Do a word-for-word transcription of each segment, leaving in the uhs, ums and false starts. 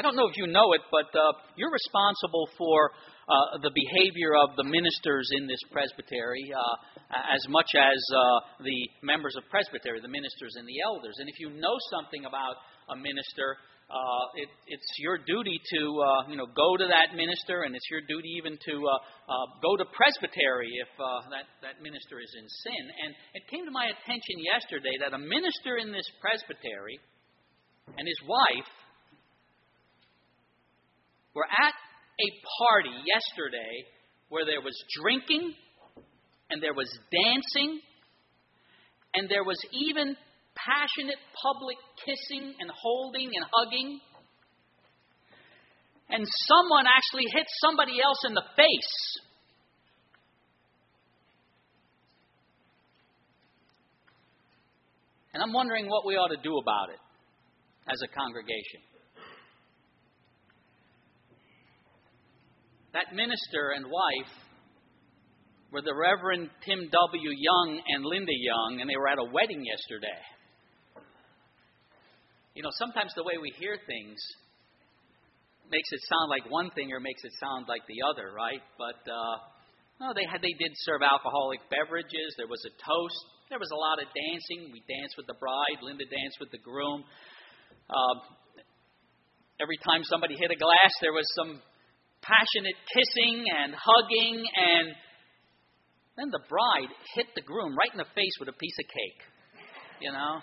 don't know if you know it, but uh, you're responsible for uh, the behavior of the ministers in this presbytery uh, as much as uh, the members of presbytery, the ministers and the elders. And if you know something about a minister, uh, it, it's your duty to uh, you know go to that minister, and it's your duty even to uh, uh, go to presbytery if uh, that, that minister is in sin. And it came to my attention yesterday that a minister in this presbytery and his wife were at a party yesterday where there was drinking and there was dancing and there was even passionate public kissing and holding and hugging. And someone actually hit somebody else in the face. And I'm wondering what we ought to do about it as a congregation. That minister and wife were the Reverend Tim W. Young and Linda Young, and they were at a wedding yesterday. You know, sometimes the way we hear things makes it sound like one thing or makes it sound like the other, right? But uh, no, they had they did serve alcoholic beverages. There was a toast. There was a lot of dancing. We danced with the bride. Linda danced with the groom. Uh, every time somebody hit a glass, there was some passionate kissing and hugging, and then the bride hit the groom right in the face with a piece of cake, you know.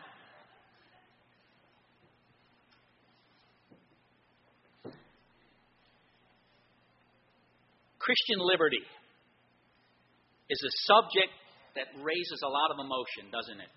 Christian liberty is a subject that raises a lot of emotion, doesn't it?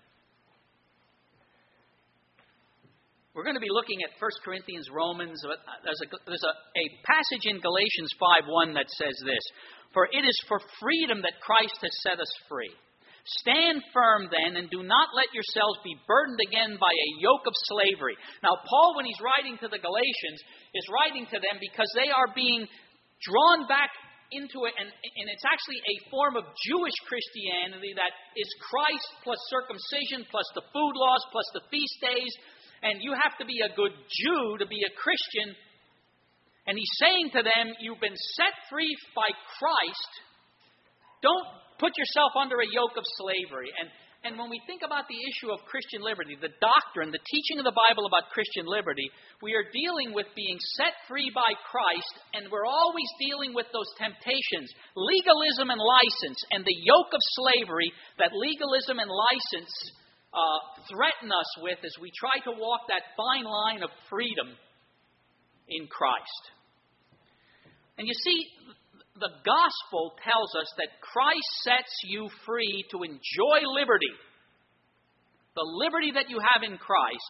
We're going to be looking at First Corinthians, Romans. There's a, there's a, a passage in Galatians five one that says this: "For it is for freedom that Christ has set us free. Stand firm then, and do not let yourselves be burdened again by a yoke of slavery." Now, Paul, when he's writing to the Galatians, is writing to them because they are being drawn back into it, and, and it's actually a form of Jewish Christianity that is Christ plus circumcision plus the food laws plus the feast days. And you have to be a good Jew to be a Christian. And he's saying to them, you've been set free by Christ. Don't put yourself under a yoke of slavery. And, and when we think about the issue of Christian liberty, the doctrine, the teaching of the Bible about Christian liberty, we are dealing with being set free by Christ, and we're always dealing with those temptations, legalism and license, and the yoke of slavery that legalism and license Uh, threaten us with as we try to walk that fine line of freedom in Christ. And you see, the gospel tells us that Christ sets you free to enjoy liberty, the liberty that you have in Christ,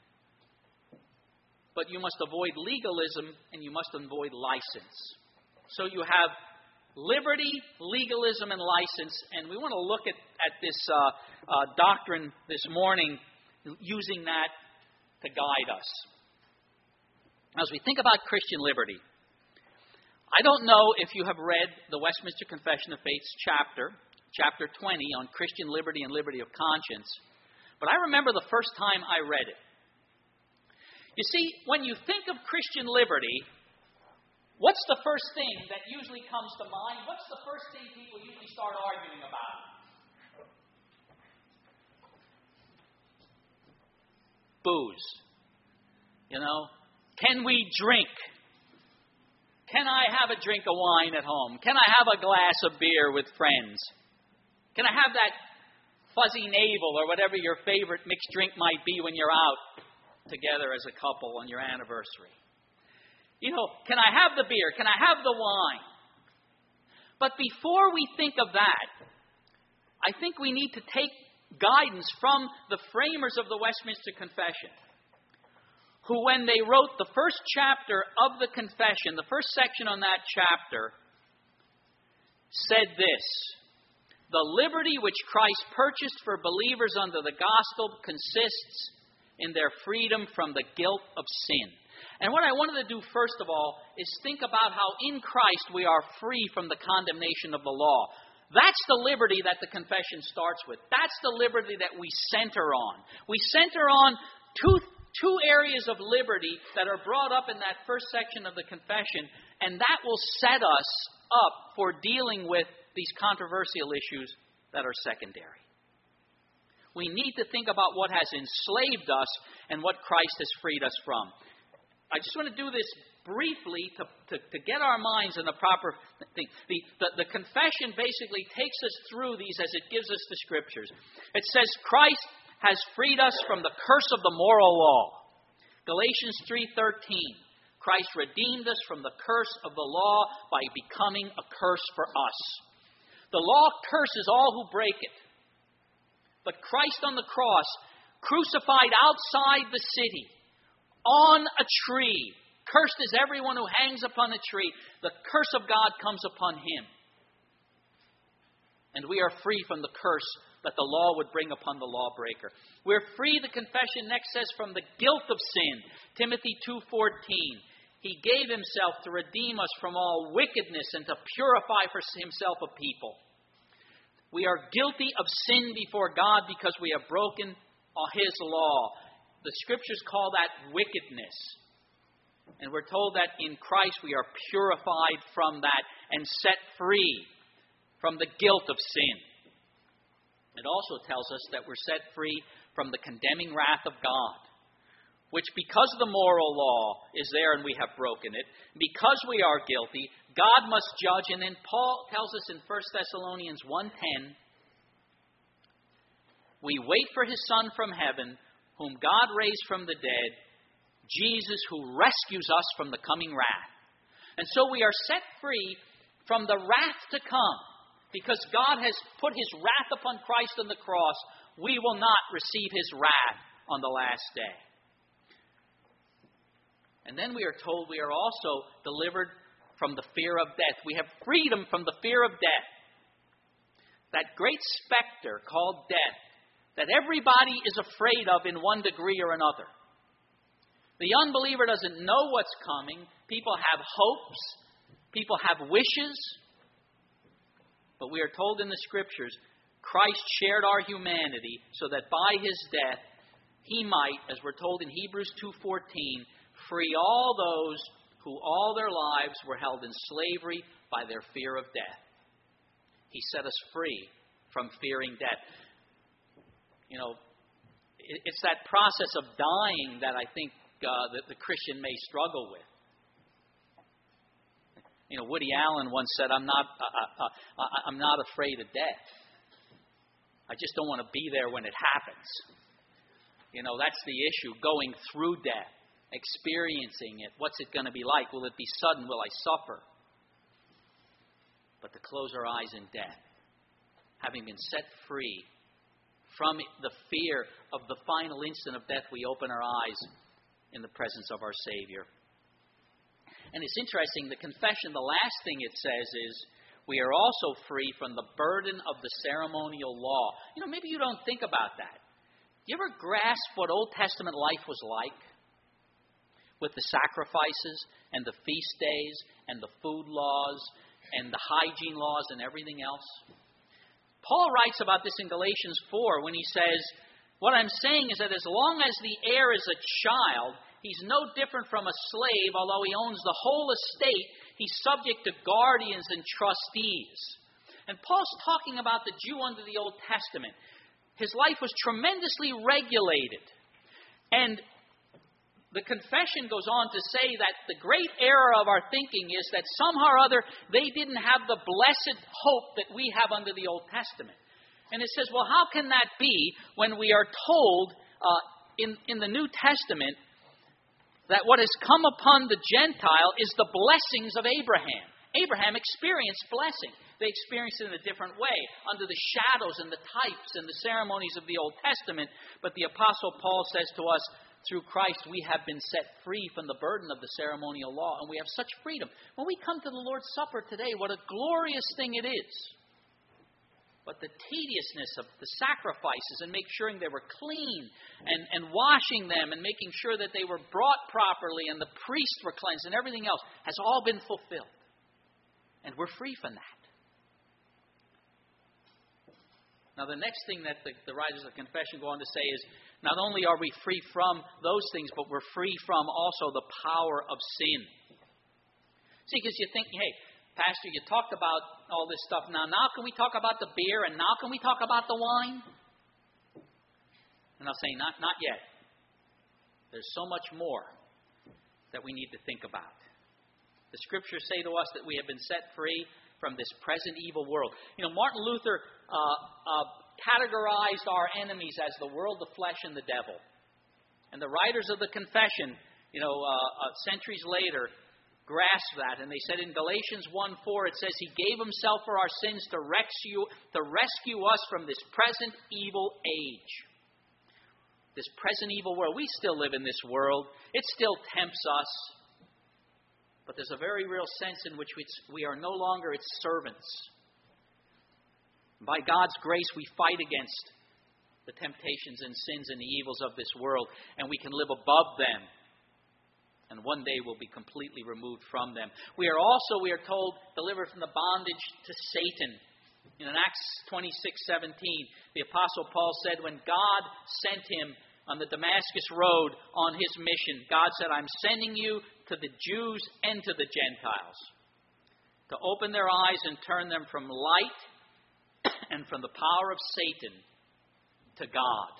but you must avoid legalism and you must avoid license. So you have liberty, legalism, and license, and we want to look at, at this uh, uh, doctrine this morning, using that to guide us. As we think about Christian liberty, I don't know if you have read the Westminster Confession of Faith's chapter, chapter twenty, on Christian liberty and liberty of conscience, but I remember the first time I read it. You see, when you think of Christian liberty, what's the first thing that usually comes to mind? What's the first thing people usually start arguing about? Booze. You know, can we drink? Can I have a drink of wine at home? Can I have a glass of beer with friends? Can I have that fuzzy navel or whatever your favorite mixed drink might be when you're out together as a couple on your anniversary? You know, can I have the beer? Can I have the wine? But before we think of that, I think we need to take guidance from the framers of the Westminster Confession, who, when they wrote the first chapter of the Confession, the first section on that chapter, said this: "The liberty which Christ purchased for believers under the gospel consists in their freedom from the guilt of sin." And what I wanted to do, first of all, is think about how in Christ we are free from the condemnation of the law. That's the liberty that the confession starts with. That's the liberty that we center on. We center on two, two areas of liberty that are brought up in that first section of the confession, and that will set us up for dealing with these controversial issues that are secondary. We need to think about what has enslaved us and what Christ has freed us from. I just want to do this briefly to, to, to get our minds in the proper thing. The, the, the confession basically takes us through these as it gives us the Scriptures. It says Christ has freed us from the curse of the moral law. Galatians three thirteen. Christ redeemed us from the curse of the law by becoming a curse for us. The law curses all who break it. But Christ on the cross, crucified outside the city, on a tree, cursed is everyone who hangs upon a tree. The curse of God comes upon him. And we are free from the curse that the law would bring upon the lawbreaker. We're free, the confession next says, from the guilt of sin. Timothy two fourteen. He gave himself to redeem us from all wickedness and to purify for himself a people. We are guilty of sin before God because we have broken his law. The Scriptures call that wickedness. And we're told that in Christ we are purified from that and set free from the guilt of sin. It also tells us that we're set free from the condemning wrath of God, which because the moral law is there and we have broken it, because we are guilty, God must judge. And then Paul tells us in First Thessalonians one ten, we wait for his Son from heaven, whom God raised from the dead, Jesus, who rescues us from the coming wrath. And so we are set free from the wrath to come. Because God has put his wrath upon Christ on the cross, we will not receive his wrath on the last day. And then we are told we are also delivered from the fear of death. We have freedom from the fear of death. That great specter called death that everybody is afraid of in one degree or another. The unbeliever doesn't know what's coming. People have hopes. People have wishes. But we are told in the Scriptures, Christ shared our humanity so that by his death, he might, as we're told in Hebrews two fourteen, free all those who all their lives were held in slavery by their fear of death. He set us free from fearing death. You know, it's that process of dying that I think uh, that the Christian may struggle with. You know, Woody Allen once said, I'm not, uh, uh, uh, I'm not afraid of death. I just don't want to be there when it happens. You know, that's the issue, going through death, experiencing it. What's it going to be like? Will it be sudden? Will I suffer? But to close our eyes in death, having been set free from the fear of the final instant of death, we open our eyes in the presence of our Savior. And it's interesting, the confession, the last thing it says is, we are also free from the burden of the ceremonial law. You know, maybe you don't think about that. Do you ever grasp what Old Testament life was like? With the sacrifices and the feast days and the food laws and the hygiene laws and everything else? Paul writes about this in Galatians four when he says, what I'm saying is that as long as the heir is a child, he's no different from a slave. Although he owns the whole estate, he's subject to guardians and trustees. And Paul's talking about the Jew under the Old Testament. His life was tremendously regulated. And the confession goes on to say that the great error of our thinking is that somehow or other they didn't have the blessed hope that we have under the Old Testament. And it says, well, how can that be when we are told uh, in, in the New Testament that what has come upon the Gentile is the blessings of Abraham? Abraham experienced blessing. They experienced it in a different way, under the shadows and the types and the ceremonies of the Old Testament. But the Apostle Paul says to us, through Christ we have been set free from the burden of the ceremonial law, and we have such freedom. When we come to the Lord's Supper today, what a glorious thing it is. But the tediousness of the sacrifices and making sure they were clean and, and washing them and making sure that they were brought properly and the priests were cleansed and everything else has all been fulfilled. And we're free from that. Now the next thing that the, the writers of confession go on to say is Not only are we free from those things, but we're free from also the power of sin. See, because you think, hey, Pastor, you talked about all this stuff. Now, now can we talk about the beer, and now can we talk about the wine? And I'll say, not, not yet. There's so much more that we need to think about. The Scriptures say to us that we have been set free from this present evil world. You know, Martin Luther uh, uh, categorized our enemies as the world, the flesh, and the devil. And the writers of the Confession, you know, uh, uh, centuries later, grasped that. And they said in Galatians one four, it says, He gave Himself for our sins to rescue, to rescue us from this present evil age. This present evil world. We still live in this world. It still tempts us. But there's a very real sense in which we, we are no longer its servants. By God's grace, we fight against the temptations and sins and the evils of this world, and we can live above them. And one day we'll be completely removed from them. We are also, we are told, delivered from the bondage to Satan. In Acts twenty-six seventeen, the Apostle Paul said, when God sent him on the Damascus road on his mission, God said, I'm sending you to the Jews and to the Gentiles, to open their eyes and turn them from light and from the power of Satan to God.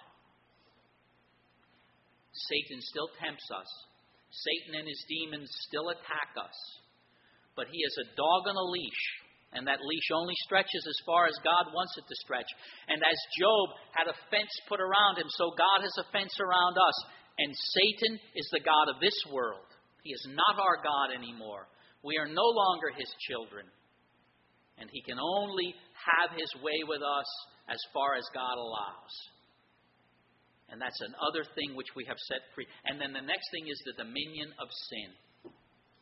Satan still tempts us. Satan and his demons still attack us. But he is a dog on a leash, and that leash only stretches as far as God wants it to stretch. And as Job had a fence put around him, so God has a fence around us. And Satan is the god of this world. He is not our God anymore. We are no longer his children. And he can only have his way with us as far as God allows. And that's another thing which we have set free. And then the next thing is the dominion of sin.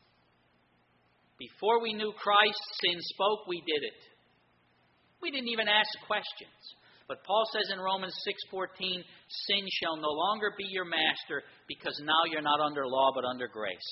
Before we knew Christ, sin spoke, we did it. We didn't even ask questions. But Paul says in Romans six fourteen, sin shall no longer be your master, because now you're not under law but under grace.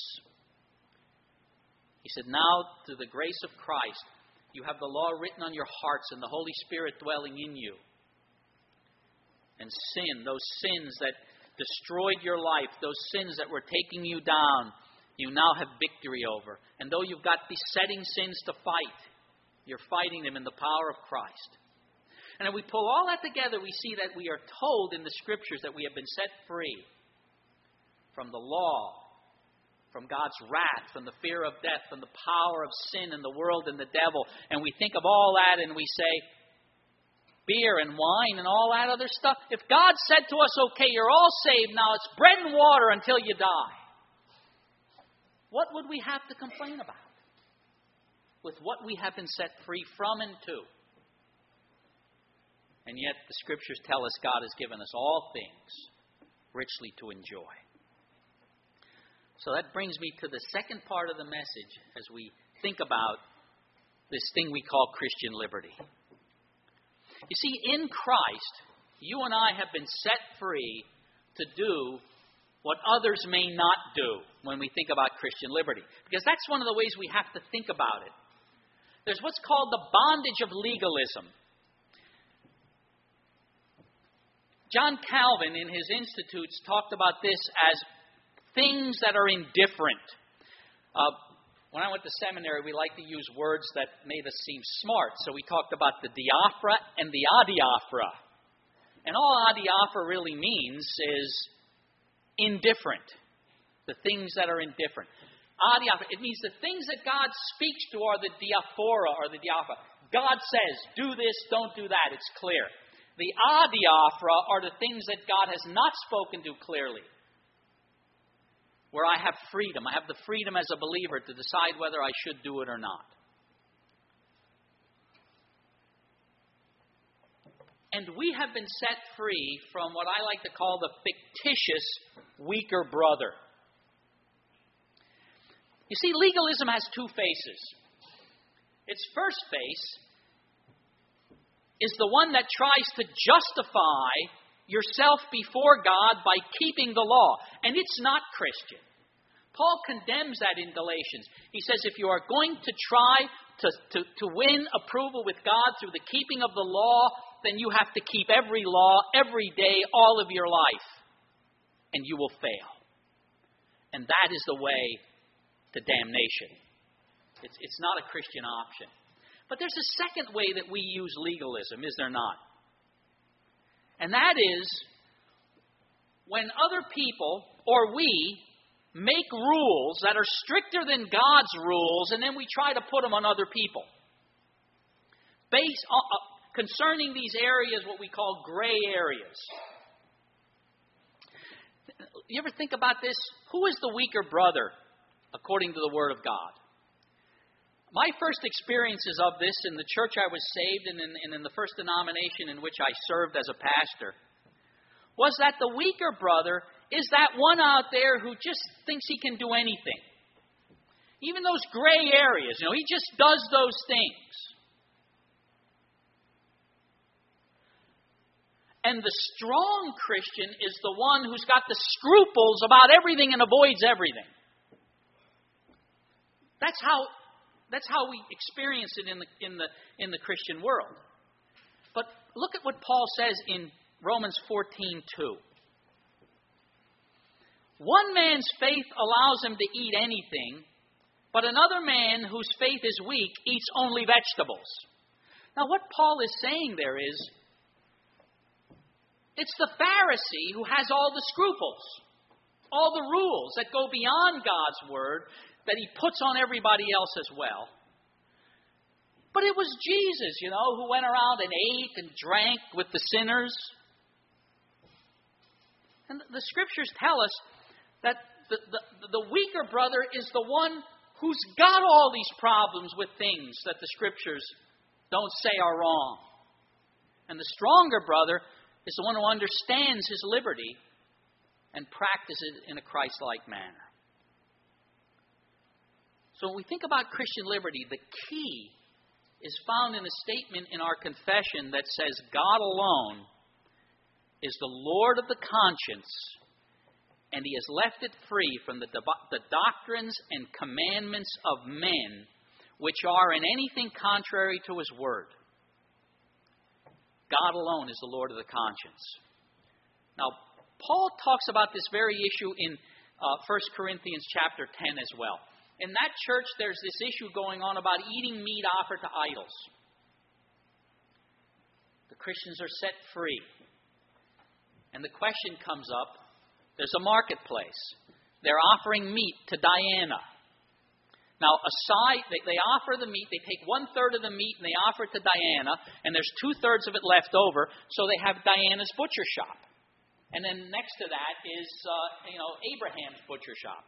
He said, now through the grace of Christ, you have the law written on your hearts and the Holy Spirit dwelling in you. And sin, those sins that destroyed your life, those sins that were taking you down, you now have victory over. And though you've got besetting sins to fight, you're fighting them in the power of Christ. And if we pull all that together, we see that we are told in the Scriptures that we have been set free from the law, from God's wrath, from the fear of death, from the power of sin and the world and the devil. And we think of all that and we say, beer and wine and all that other stuff. If God said to us, okay, you're all saved, now it's bread and water until you die, what would we have to complain about with what we have been set free from and to? And yet the Scriptures tell us God has given us all things richly to enjoy. So that brings me to the second part of the message as we think about this thing we call Christian liberty. You see, in Christ, you and I have been set free to do what others may not do when we think about Christian liberty. Because that's one of the ways we have to think about it. There's what's called the bondage of legalism. John Calvin, in his Institutes, talked about this as things that are indifferent. Uh, when I went to seminary, we like to use words that made us seem smart. So we talked about the diaphora and the adiaphora. And all adiaphora really means is indifferent. The things that are indifferent. Adiaphora, it means the things that God speaks to are the diaphora or the diaphora. God says, do this, don't do that. It's clear. The adiaphora are the things that God has not spoken to clearly, where I have freedom. I have the freedom as a believer to decide whether I should do it or not. And we have been set free from what I like to call the fictitious weaker brother. You see, legalism has two faces. Its first face is the one that tries to justify yourself before God by keeping the law. And it's not Christian. Paul condemns that in Galatians. He says if you are going to try to, to, to win approval with God through the keeping of the law, then you have to keep every law every day, all of your life, and you will fail. And that is the way to damnation. It's, it's not a Christian option. But there's a second way that we use legalism, is there not? And that is when other people, or we, make rules that are stricter than God's rules, and then we try to put them on other people. Based on, uh, concerning these areas, what we call gray areas. You ever think about this? Who is the weaker brother, according to the Word of God? My first experiences of this in the church I was saved in, and in, in the first denomination in which I served as a pastor was that the weaker brother is that one out there who just thinks he can do anything. Even those gray areas, you know, he just does those things. And the strong Christian is the one who's got the scruples about everything and avoids everything. That's how that's how we experience it in the in the in the Christian world. But look at what Paul says in Romans fourteen two. One man's faith allows him to eat anything, but another man whose faith is weak eats only vegetables. Now what Paul is saying there is, it's the Pharisee who has all the scruples, all the rules that go beyond God's Word that he puts on everybody else as well. But it was Jesus, you know, who went around and ate and drank with the sinners. And the Scriptures tell us that the, the, the weaker brother is the one who's got all these problems with things that the Scriptures don't say are wrong. And the stronger brother is the one who understands his liberty and practices it in a Christ-like manner. So when we think about Christian liberty, the key is found in a statement in our confession that says God alone is the Lord of the conscience, and He has left it free from the, the doctrines and commandments of men, which are in anything contrary to His Word. God alone is the Lord of the conscience. Now, Paul talks about this very issue in uh, First Corinthians chapter ten as well. In that church, there's this issue going on about eating meat offered to idols. The Christians are set free. And the question comes up, there's a marketplace. They're offering meat to Diana. Now, aside, they, they offer the meat, they take one-third of the meat and they offer it to Diana, and there's two-thirds of it left over, so they have Diana's butcher shop. And then next to that is, uh, you know, Abraham's butcher shop.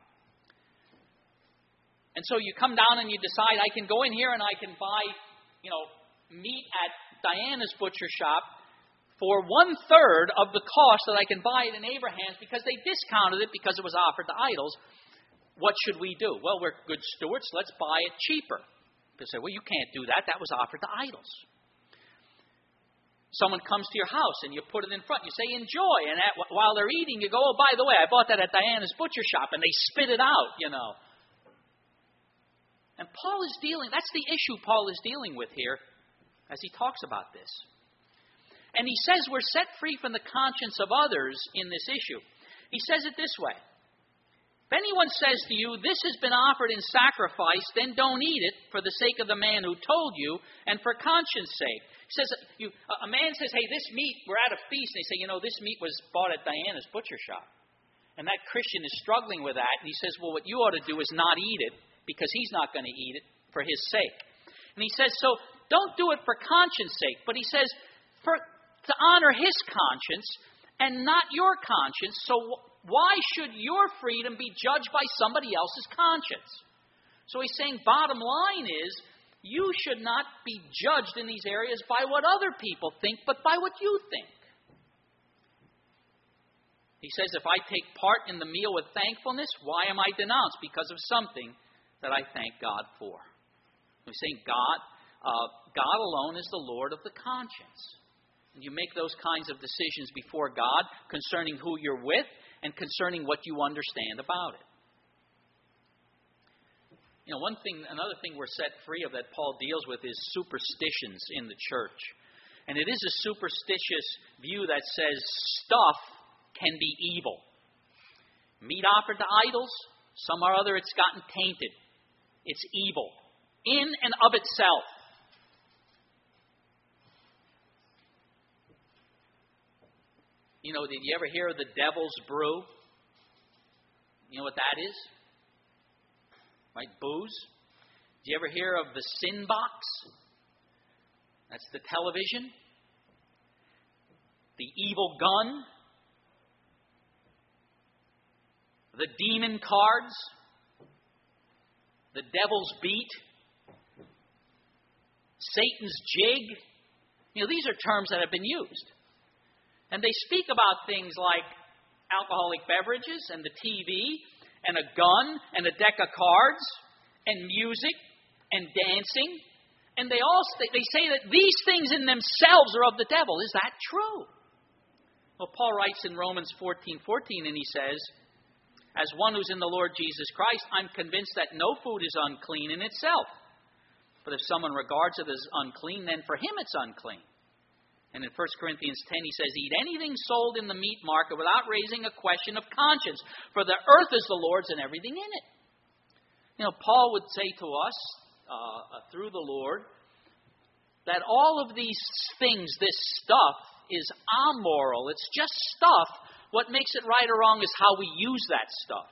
And so you come down and you decide, I can go in here and I can buy, you know, meat at Diana's butcher shop for one-third of the cost that I can buy it in Abraham's because they discounted it because it was offered to idols. What should we do? Well, we're good stewards. Let's buy it cheaper. They say, well, you can't do that. That was offered to idols. Someone comes to your house and you put it in front. You say, enjoy. And at, while they're eating, you go, oh, by the way, I bought that at Diana's butcher shop. And they spit it out, you know. And Paul is dealing, that's the issue Paul is dealing with here as he talks about this. And he says we're set free from the conscience of others in this issue. He says it this way. If anyone says to you, this has been offered in sacrifice, then don't eat it for the sake of the man who told you and for conscience sake. He says, you, a man says, hey, this meat, we're at a feast. And they say, you know, this meat was bought at Diana's butcher shop. And that Christian is struggling with that. And he says, well, what you ought to do is not eat it, because he's not going to eat it for his sake. And he says, so don't do it for conscience sake. But he says, for to honor his conscience and not your conscience. So why should your freedom be judged by somebody else's conscience? So he's saying, bottom line is, you should not be judged in these areas by what other people think, but by what you think. He says, if I take part in the meal with thankfulness, why am I denounced? Because of something that I thank God for. We're saying God, uh, God alone is the Lord of the conscience. And you make those kinds of decisions before God concerning who you're with and concerning what you understand about it. You know, one thing, another thing we're set free of that Paul deals with is superstitions in the church. And it is a superstitious view that says stuff can be evil. Meat offered to idols, some or other it's gotten tainted. It's evil in and of itself. You know, did you ever hear of the devil's brew? You know what that is? Right, booze. Did you ever hear of the sin box? That's the television. The evil gun. The demon cards. The devil's beat. Satan's jig. You know, these are terms that have been used. And they speak about things like alcoholic beverages and the T V and a gun and a deck of cards and music and dancing. And they all they say that these things in themselves are of the devil. Is that true? Well, Paul writes in Romans fourteen fourteen, and he says, as one who's in the Lord Jesus Christ, I'm convinced that no food is unclean in itself. But if someone regards it as unclean, then for him it's unclean. And in First Corinthians ten, he says, eat anything sold in the meat market without raising a question of conscience, for the earth is the Lord's and everything in it. You know, Paul would say to us, uh, through the Lord, that all of these things, this stuff, is amoral. It's just stuff. What makes it right or wrong is how we use that stuff.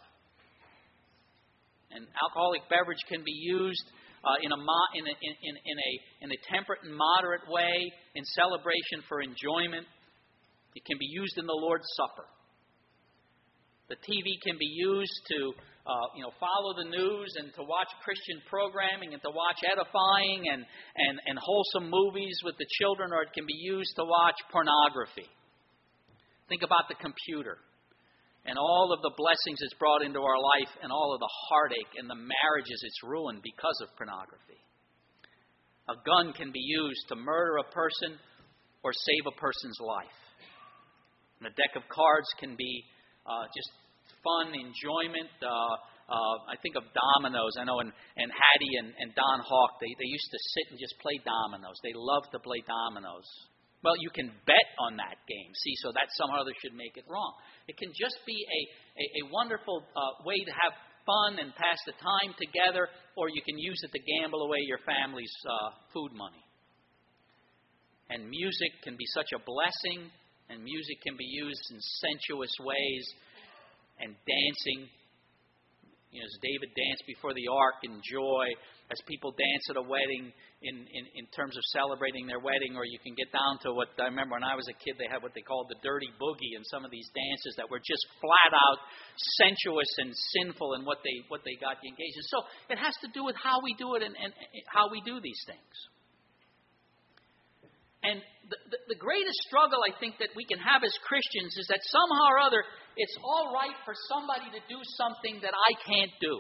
And alcoholic beverage can be used Uh, in, a mo- in, a, in, in, a, in a temperate and moderate way, in celebration for enjoyment. It can be used in the Lord's Supper. The T V can be used to uh, you know, follow the news and to watch Christian programming and to watch edifying and, and, and wholesome movies with the children, or it can be used to watch pornography. Think about the computer and all of the blessings it's brought into our life and all of the heartache and the marriages it's ruined because of pornography. A gun can be used to murder a person or save a person's life. And a deck of cards can be uh, just fun, enjoyment. Uh, uh, I think of dominoes. I know and, and Hattie and, and Don Hawk, they, they used to sit and just play dominoes. They loved to play dominoes. Well, you can bet on that game. See, so that somehow or other should make it wrong. It can just be a, a, a wonderful uh, way to have fun and pass the time together, or you can use it to gamble away your family's uh, food money. And music can be such a blessing, and music can be used in sensuous ways, and dancing. You know, as David danced before the ark in joy, as people dance at a wedding in, in, in terms of celebrating their wedding, or you can get down to what I remember when I was a kid, they had what they called the dirty boogie, and some of these dances that were just flat out sensuous and sinful in what they what they got you engaged in. So it has to do with how we do it and, and how we do these things. And the, the, the greatest struggle I think that we can have as Christians is that somehow or other it's all right for somebody to do something that I can't do.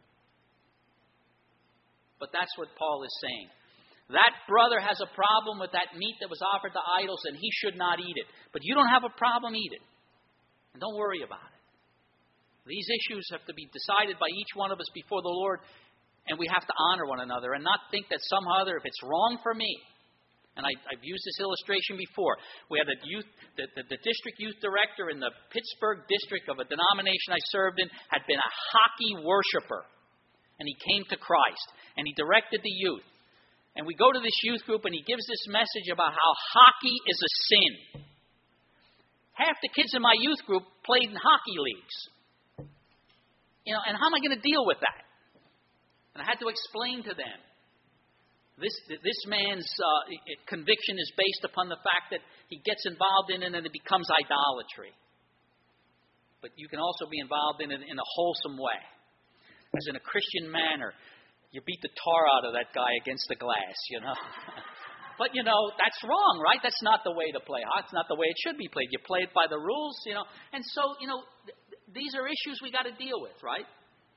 But that's what Paul is saying. That brother has a problem with that meat that was offered to idols, and he should not eat it. But you don't have a problem, eat it. And don't worry about it. These issues have to be decided by each one of us before the Lord, and we have to honor one another and not think that somehow or other, if it's wrong for me, and I, I've used this illustration before. We had a youth, the, the, the district youth director in the Pittsburgh district of a denomination I served in had been a hockey worshiper. And he came to Christ, and he directed the youth. And we go to this youth group, and he gives this message about how hockey is a sin. Half the kids in my youth group played in hockey leagues. You know, and how am I going to deal with that? And I had to explain to them. This this man's uh, conviction is based upon the fact that he gets involved in it and it becomes idolatry. But you can also be involved in it in a wholesome way. As in a Christian manner, you beat the tar out of that guy against the glass, you know. But, you know, that's wrong, right? That's not the way to play. That's not the way it should be played. You play it by the rules, you know. And so, you know, th- these are issues we got to deal with, right?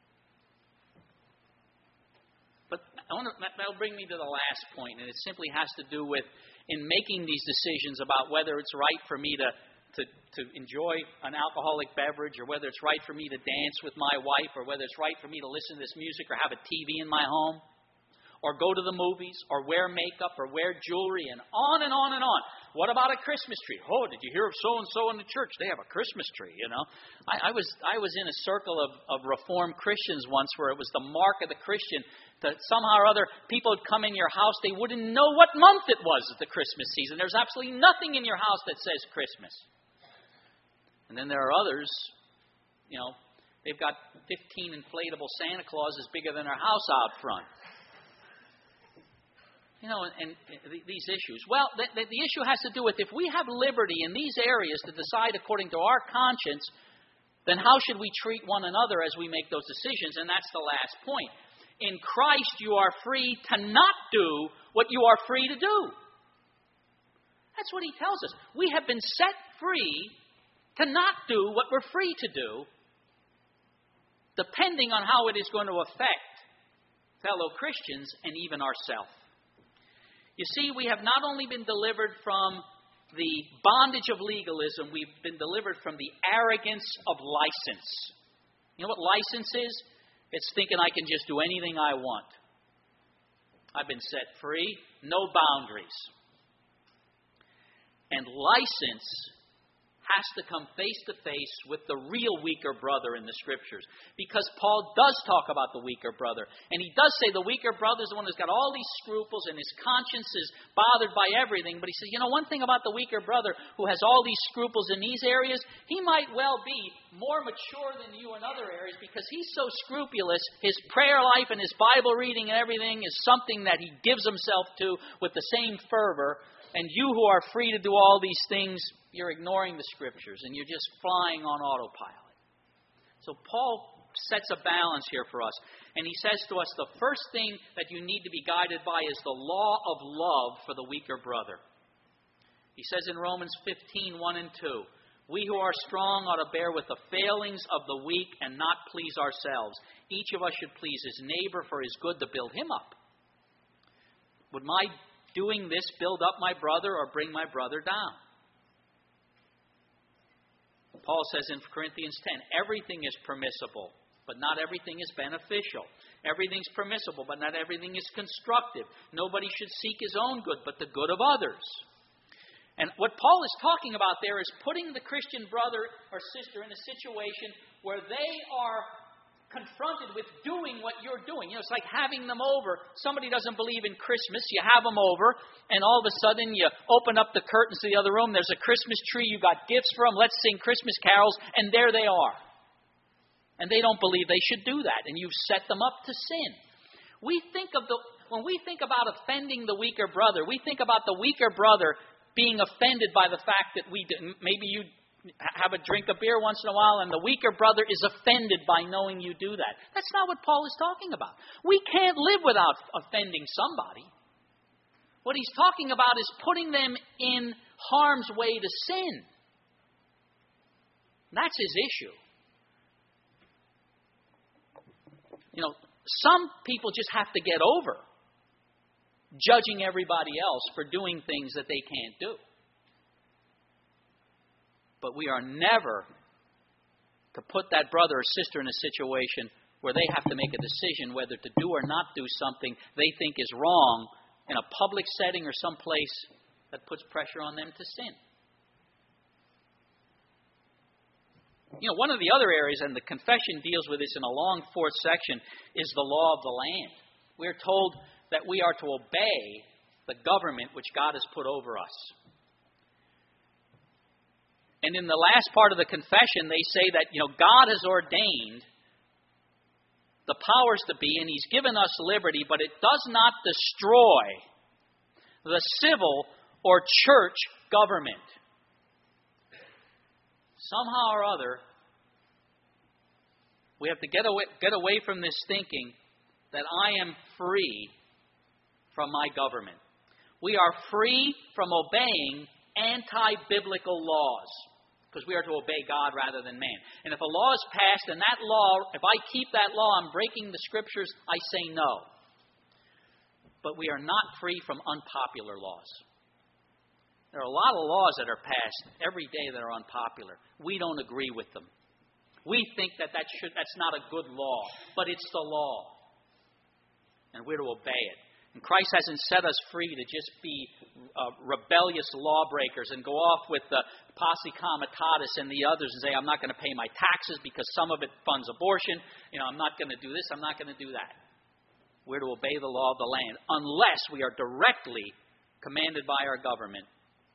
But I want to, that'll bring me to the last point, and it simply has to do with in making these decisions about whether it's right for me to To, to enjoy an alcoholic beverage, or whether it's right for me to dance with my wife, or whether it's right for me to listen to this music or have a T V in my home, or go to the movies, or wear makeup, or wear jewelry, and on and on and on. What about a Christmas tree? Oh, did you hear of so-and-so in the church? They have a Christmas tree, you know. I, I was I was in a circle of, of Reformed Christians once where it was the mark of the Christian that somehow or other people would come in your house, they wouldn't know what month it was at the Christmas season. There's absolutely nothing in your house that says Christmas. And then there are others, you know, they've got fifteen inflatable Santa Clauses bigger than their house out front. You know, and, and these issues. Well, the, the, the issue has to do with if we have liberty in these areas to decide according to our conscience, then how should we treat one another as we make those decisions? And that's the last point. In Christ, you are free to not do what you are free to do. That's what he tells us. We have been set free to not do what we're free to do, depending on how it is going to affect fellow Christians and even ourselves. You see, we have not only been delivered from the bondage of legalism, we've been delivered from the arrogance of license. You know what license is? It's thinking I can just do anything I want. I've been set free, no boundaries. And license has to come face to face with the real weaker brother in the Scriptures. Because Paul does talk about the weaker brother. And he does say the weaker brother is the one who's got all these scruples and his conscience is bothered by everything. But he says, you know, one thing about the weaker brother who has all these scruples in these areas, he might well be more mature than you in other areas because he's so scrupulous. His prayer life and his Bible reading and everything is something that he gives himself to with the same fervor. And you who are free to do all these things, you're ignoring the Scriptures and you're just flying on autopilot. So Paul sets a balance here for us. And he says to us, the first thing that you need to be guided by is the law of love for the weaker brother. He says in Romans fifteen, one and two, we who are strong ought to bear with the failings of the weak and not please ourselves. Each of us should please his neighbor for his good to build him up. Would my doing this build up my brother or bring my brother down? Paul says in Corinthians ten, everything is permissible, but not everything is beneficial. Everything's permissible, but not everything is constructive. Nobody should seek his own good, but the good of others. And what Paul is talking about there is putting the Christian brother or sister in a situation where they are confronted with doing what you're doing. You know, it's like having them over. Somebody doesn't believe in Christmas. You have them over, and all of a sudden you open up the curtains to the other room. There's a Christmas tree. You got gifts for them. Let's sing Christmas carols, and there they are. And they don't believe they should do that, and you've set them up to sin. We think of the when we think about offending the weaker brother, we think about the weaker brother being offended by the fact that we maybe you have a drink of beer once in a while, and the weaker brother is offended by knowing you do that. That's not what Paul is talking about. We can't live without offending somebody. What he's talking about is putting them in harm's way to sin. That's his issue. You know, some people just have to get over judging everybody else for doing things that they can't do. But we are never to put that brother or sister in a situation where they have to make a decision whether to do or not do something they think is wrong in a public setting or some place that puts pressure on them to sin. You know, one of the other areas, and the confession deals with this in a long fourth section, is the law of the land. We're told that we are to obey the government which God has put over us. And in the last part of the confession, they say that, you know, God has ordained the powers to be, and He's given us liberty, but it does not destroy the civil or church government. Somehow or other, we have to get away, get away from this thinking that I am free from my government. We are free from obeying anti-biblical laws, because we are to obey God rather than man. And if a law is passed, and that law, if I keep that law, I'm breaking the Scriptures, I say no. But we are not free from unpopular laws. There are a lot of laws that are passed every day that are unpopular. We don't agree with them. We think that, that should, that's not a good law, but it's the law. And we're to obey it. And Christ hasn't set us free to just be uh, rebellious lawbreakers and go off with the posse comitatus and the others and say, I'm not going to pay my taxes because some of it funds abortion. You know, I'm not going to do this. I'm not going to do that. We're to obey the law of the land unless we are directly commanded by our government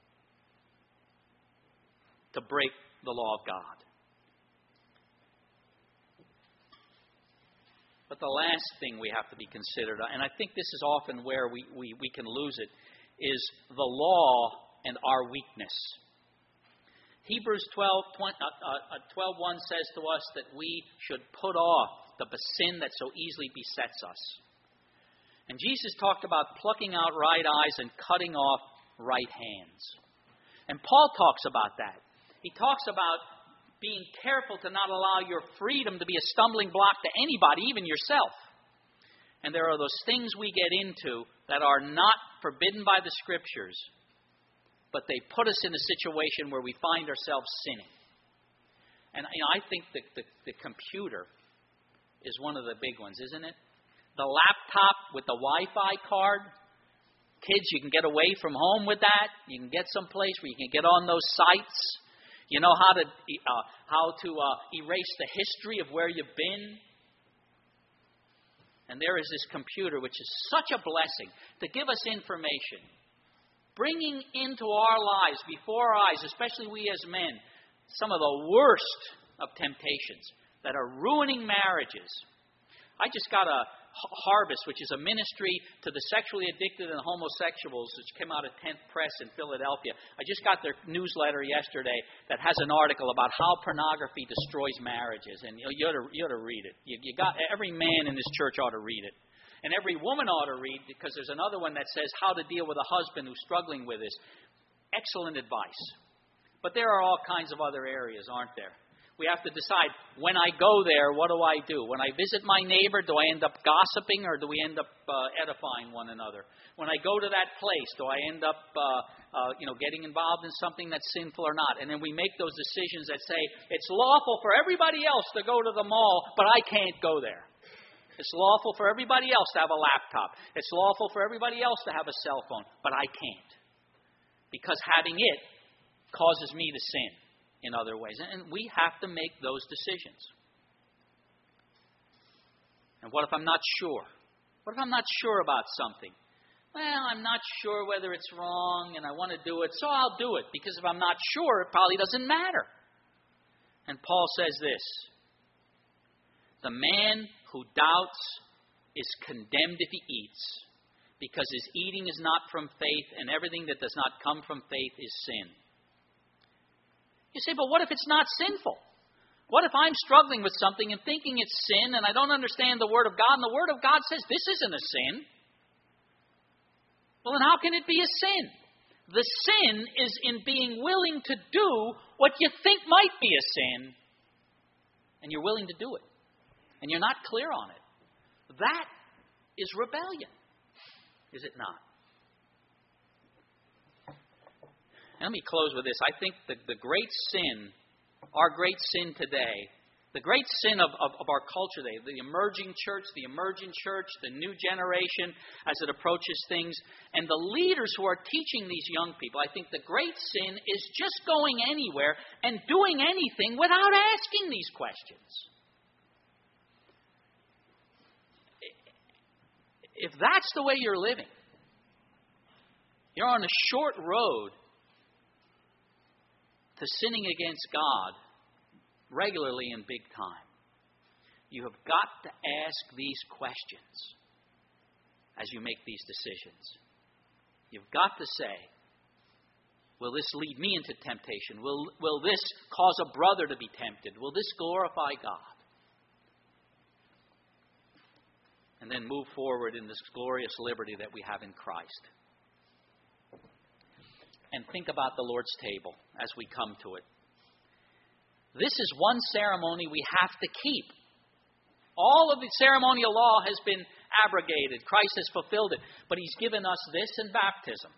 to break the law of God. But the last thing we have to be considered, and I think this is often where we, we, we can lose it, is the law and our weakness. Hebrews twelve, one says to us that we should put off the sin that so easily besets us. And Jesus talked about plucking out right eyes and cutting off right hands. And Paul talks about that. He talks about being careful to not allow your freedom to be a stumbling block to anybody, even yourself. And there are those things we get into that are not forbidden by the Scriptures, but they put us in a situation where we find ourselves sinning. And you know, I think that the, the computer is one of the big ones, isn't it? The laptop with the Wi-Fi card. Kids, you can get away from home with that. You can get someplace where you can get on those sites. You know how to uh, how to uh, erase the history of where you've been. And there is this computer, which is such a blessing to give us information, bringing into our lives, before our eyes, especially we as men, some of the worst of temptations that are ruining marriages. I just got a Harvest, which is a ministry to the sexually addicted and homosexuals, which came out of tenth Press in Philadelphia. I just got their newsletter yesterday that has an article about how pornography destroys marriages, and you, know, you, ought, to, you ought to read it. You, you got every man in this church ought to read it, and every woman ought to read, because there's another one that says how to deal with a husband who's struggling with this. Excellent advice. But there are all kinds of other areas, aren't there? We have to decide, when I go there, what do I do? When I visit my neighbor, do I end up gossiping or do we end up uh, edifying one another? When I go to that place, do I end up uh, uh, you know, getting involved in something that's sinful or not? And then we make those decisions that say, it's lawful for everybody else to go to the mall, but I can't go there. It's lawful for everybody else to have a laptop. It's lawful for everybody else to have a cell phone, but I can't. Because having it causes me to sin in other ways. And we have to make those decisions. And what if I'm not sure? What if I'm not sure about something? Well, I'm not sure whether it's wrong and I want to do it, so I'll do it. Because if I'm not sure, it probably doesn't matter. And Paul says this: the man who doubts is condemned if he eats, because his eating is not from faith, and everything that does not come from faith is sin. You say, but what if it's not sinful? What if I'm struggling with something and thinking it's sin and I don't understand the Word of God, and the Word of God says this isn't a sin? Well, then how can it be a sin? The sin is in being willing to do what you think might be a sin, and you're willing to do it, and you're not clear on it. That is rebellion, is it not? And let me close with this. I think the, the great sin, our great sin today, the great sin of, of, of our culture today, the emerging church, the emerging church, the new generation as it approaches things, and the leaders who are teaching these young people, I think the great sin is just going anywhere and doing anything without asking these questions. If that's the way you're living, you're on a short road to sinning against God regularly and big time. You have got to ask these questions as you make these decisions. You've got to say, will this lead me into temptation? Will, will this cause a brother to be tempted? Will this glorify God? And then move forward in this glorious liberty that we have in Christ. And think about the Lord's table as we come to it. This is one ceremony we have to keep. All of the ceremonial law has been abrogated. Christ has fulfilled it. But He's given us this in baptism.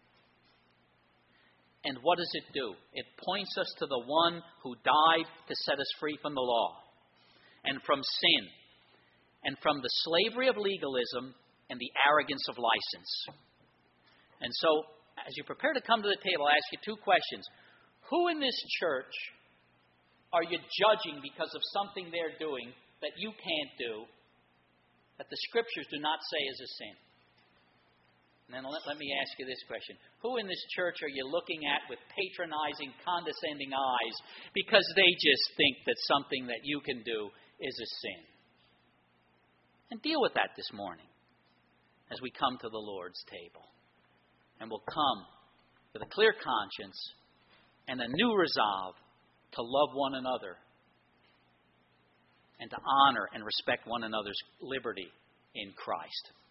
And what does it do? It points us to the one who died to set us free from the law and from sin and from the slavery of legalism and the arrogance of license. And so, as you prepare to come to the table, I ask you two questions. Who in this church are you judging because of something they're doing that you can't do, that the Scriptures do not say is a sin? And then let, let me ask you this question. Who in this church are you looking at with patronizing, condescending eyes because they just think that something that you can do is a sin? And deal with that this morning as we come to the Lord's table. And we'll come with a clear conscience and a new resolve to love one another and to honor and respect one another's liberty in Christ.